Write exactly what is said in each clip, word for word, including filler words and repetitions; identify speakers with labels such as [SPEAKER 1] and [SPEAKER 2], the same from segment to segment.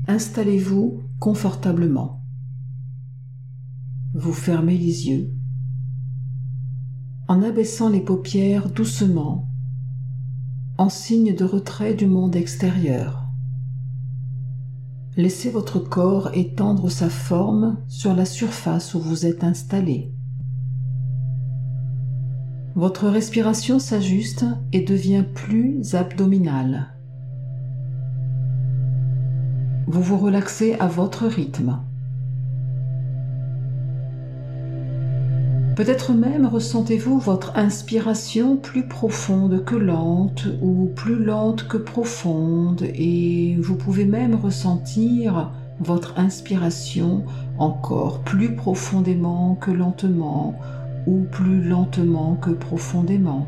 [SPEAKER 1] Installez-vous confortablement. Vous fermez les yeux. En abaissant les paupières doucement, en signe de retrait du monde extérieur. Laissez votre corps étendre sa forme sur la surface où vous êtes installé. Votre respiration s'ajuste et devient plus abdominale. Vous vous relaxez à votre rythme. Peut-être même ressentez-vous votre inspiration plus profonde que lente ou plus lente que profonde, et vous pouvez même ressentir votre inspiration encore plus profondément que lentement ou plus lentement que profondément.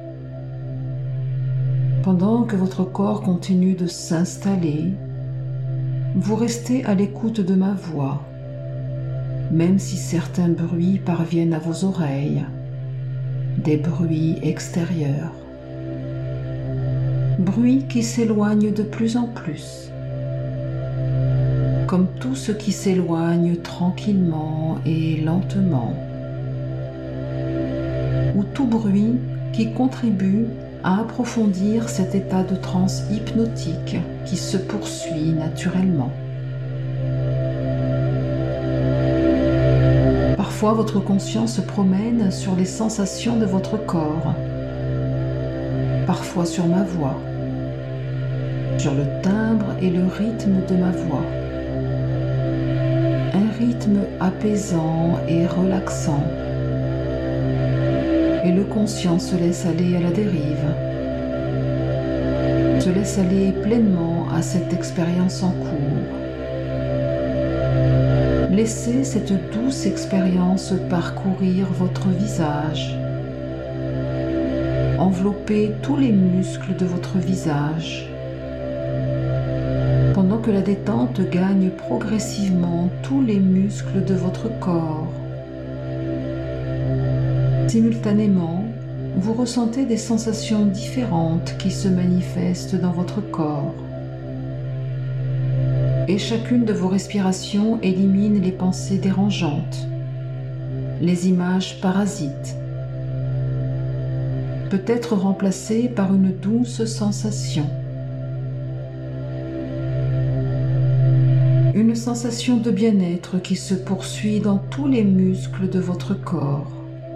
[SPEAKER 1] Pendant que votre corps continue de s'installer, vous restez à l'écoute de ma voix, même si certains bruits parviennent à vos oreilles, des bruits extérieurs, bruits qui s'éloignent de plus en plus, comme tout ce qui s'éloigne tranquillement et lentement, ou tout bruit qui contribue à approfondir cet état de transe hypnotique qui se poursuit naturellement. Parfois, votre conscience se promène sur les sensations de votre corps, parfois sur ma voix, sur le timbre et le rythme de ma voix. Un rythme apaisant et relaxant. Et le conscient se laisse aller à la dérive, se laisse aller pleinement à cette expérience en cours. Laissez cette douce expérience parcourir votre visage, envelopper tous les muscles de votre visage, pendant que la détente gagne progressivement tous les muscles de votre corps. Simultanément, vous ressentez des sensations différentes qui se manifestent dans votre corps. Et chacune de vos respirations élimine les pensées dérangeantes, les images parasites, peut être remplacées par une douce sensation. Une sensation de bien-être qui se poursuit dans tous les muscles de votre corps.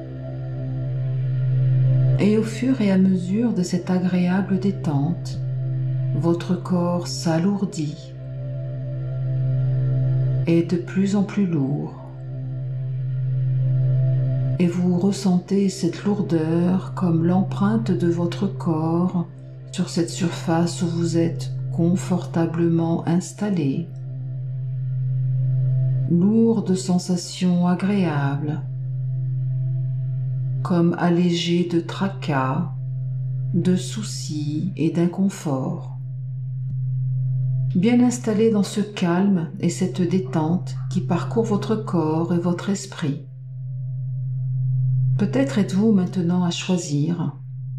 [SPEAKER 1] Et au fur et à mesure de cette agréable détente, votre corps s'alourdit, est de plus en plus lourd, et vous ressentez cette lourdeur comme l'empreinte de votre corps sur cette surface où vous êtes confortablement installé. Lourde sensation agréable, comme allégé de tracas, de soucis et d'inconfort. Bien installé dans ce calme et cette détente qui parcourt votre corps et votre esprit. Peut-être êtes-vous maintenant à choisir.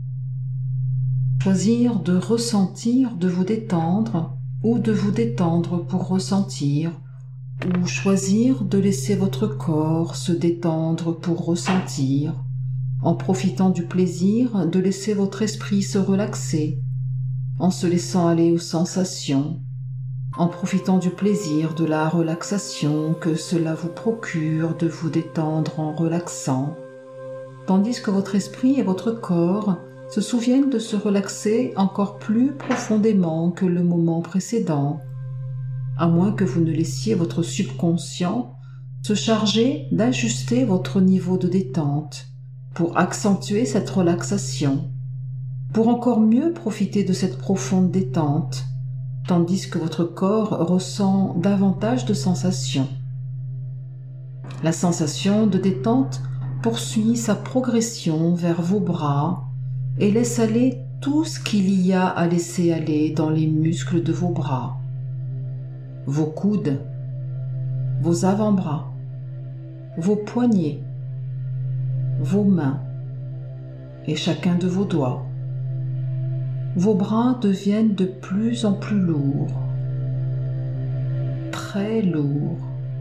[SPEAKER 1] Choisir de ressentir, de vous détendre, ou de vous détendre pour ressentir, ou choisir de laisser votre corps se détendre pour ressentir, en profitant du plaisir de laisser votre esprit se relaxer, en se laissant aller aux sensations, en profitant du plaisir de la relaxation que cela vous procure de vous détendre en relaxant, tandis que votre esprit et votre corps se souviennent de se relaxer encore plus profondément que le moment précédent, à moins que vous ne laissiez votre subconscient se charger d'ajuster votre niveau de détente pour accentuer cette relaxation, pour encore mieux profiter de cette profonde détente, tandis que votre corps ressent davantage de sensations. La sensation de détente poursuit sa progression vers vos bras et laisse aller tout ce qu'il y a à laisser aller dans les muscles de vos bras, vos coudes, vos avant-bras, vos poignets, vos mains et chacun de vos doigts. Vos bras deviennent de plus en plus lourds. très lourd.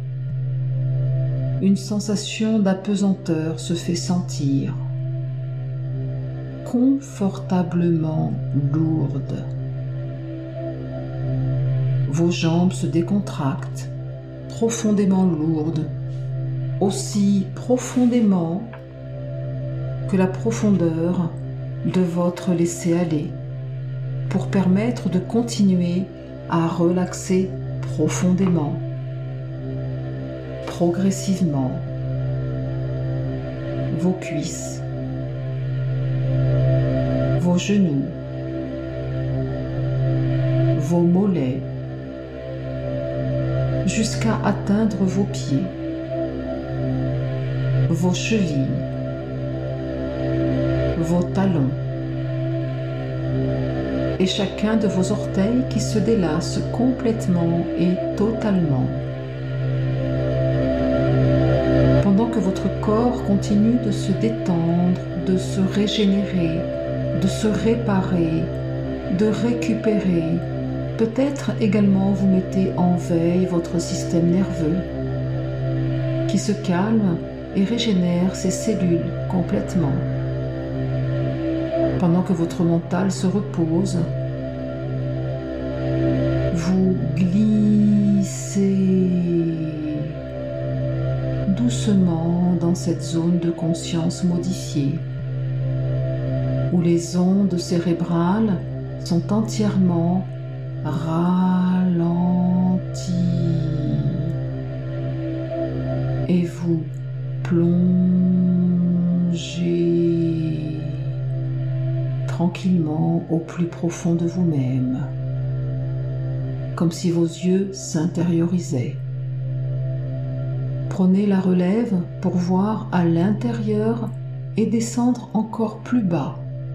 [SPEAKER 1] Une sensation d'apesanteur se fait sentir, confortablement lourde. Vos jambes se décontractent, profondément lourdes, aussi profondément que la profondeur de votre laisser-aller, pour permettre de continuer à relaxer profondément, progressivement, vos cuisses, vos genoux, vos mollets, jusqu'à atteindre vos pieds, vos chevilles, vos talons, et chacun de vos orteils qui se délasse complètement et totalement. Pendant que votre corps continue de se détendre, de se régénérer, de se réparer, de récupérer, peut-être également vous mettez en veille votre système nerveux qui se calme et régénère ses cellules complètement. Pendant que votre mental se repose, vous glissez doucement dans cette zone de conscience modifiée, où les ondes cérébrales sont entièrement ralenties et vous plongez tranquillement au plus profond de vous-même, comme si vos yeux s'intériorisaient. Prenez la relève pour voir à l'intérieur et descendre encore plus bas.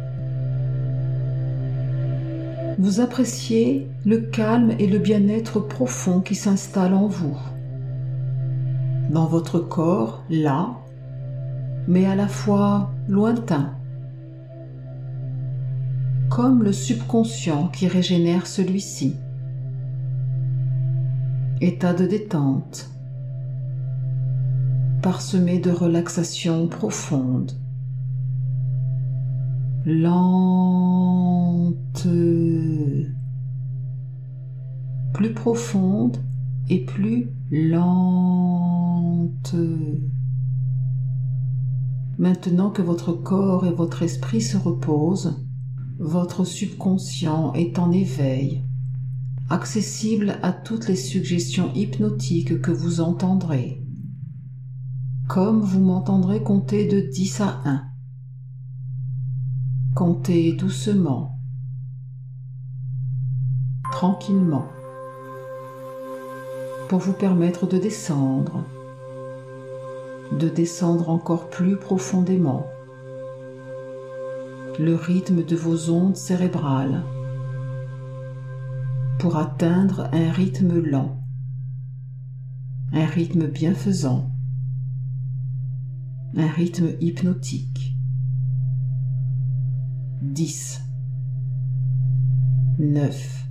[SPEAKER 1] Vous appréciez le calme et le bien-être profond qui s'installe en vous, dans votre corps, là, mais à la fois lointain, comme le subconscient qui régénère celui-ci. État de détente, parsemé de relaxation profonde, lente, plus profonde et plus lente. Maintenant que votre corps et votre esprit se reposent, votre subconscient est en éveil, accessible à toutes les suggestions hypnotiques que vous entendrez, comme vous m'entendrez compter de dix à un. Comptez doucement, tranquillement, pour vous permettre de descendre, de descendre encore plus profondément, le rythme de vos ondes cérébrales, pour atteindre un rythme lent, un rythme bienfaisant, un rythme hypnotique. dix, neuf,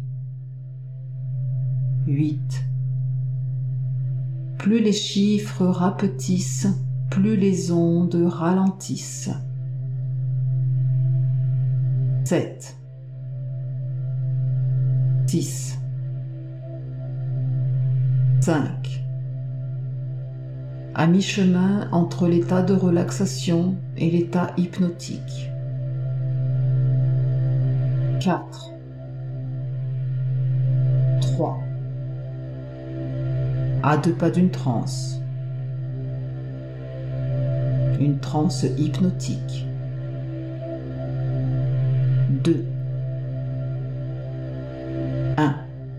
[SPEAKER 1] huit. Plus les chiffres rapetissent, plus les ondes ralentissent. sept, six, cinq. À mi-chemin entre l'état de relaxation et l'état hypnotique. quatre, trois. À deux pas d'une transe. Une transe hypnotique. deux, un.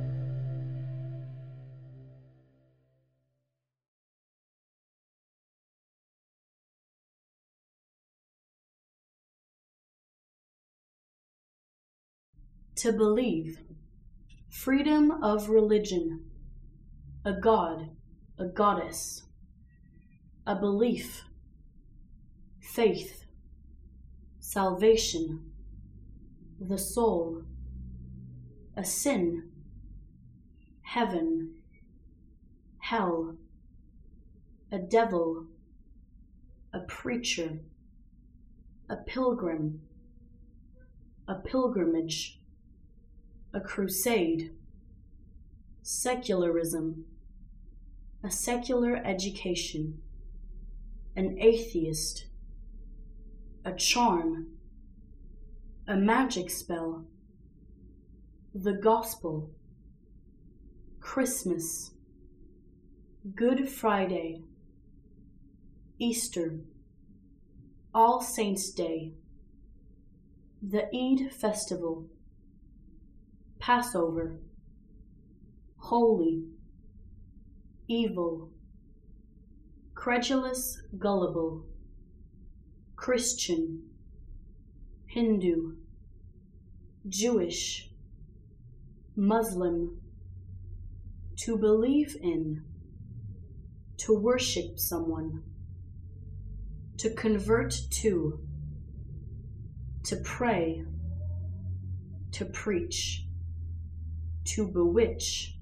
[SPEAKER 2] To believe, freedom of religion, a god, a goddess, a belief, faith, salvation, the soul, a sin, heaven, hell, a devil, a preacher, a pilgrim, a pilgrimage, a crusade, secularism, a secular education, an atheist, a charm, a magic spell, the gospel, Christmas, Good Friday, Easter, All Saints' Day, the Eid festival, Passover, holy, evil, credulous, gullible, Christian, Hindu, Jewish, Muslim, to believe in, to worship someone, to convert to, to pray, to preach, to bewitch.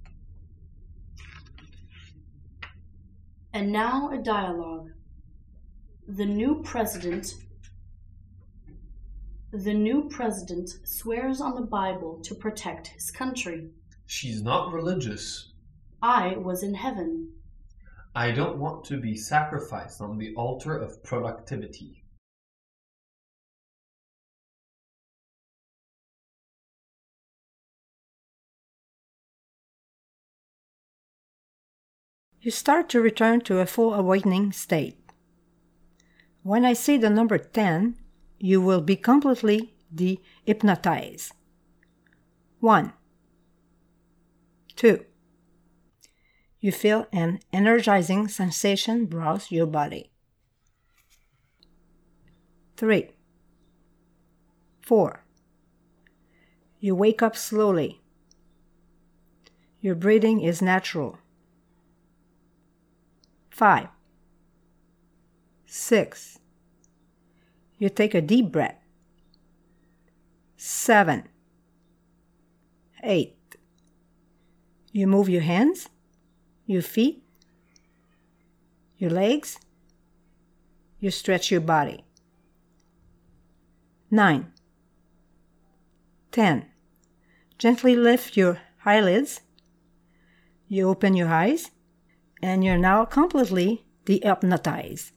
[SPEAKER 2] And now a dialogue. The new president The new president swears on the Bible to protect his country.
[SPEAKER 3] She's not religious.
[SPEAKER 2] I was in heaven.
[SPEAKER 3] I don't want to be sacrificed on the altar of productivity.
[SPEAKER 4] You start to return to a full awakening state. When I say the number ten, you will be completely de-hypnotized. One. Two. You feel an energizing sensation browse your body. Three. Four. You wake up slowly. Your breathing is natural. Five. Six. You take a deep breath. Seven. Eight. You move your hands, your feet, your legs. You stretch your body. Nine. Ten. Gently lift your eyelids. You open your eyes, and you're now completely de-hypnotized.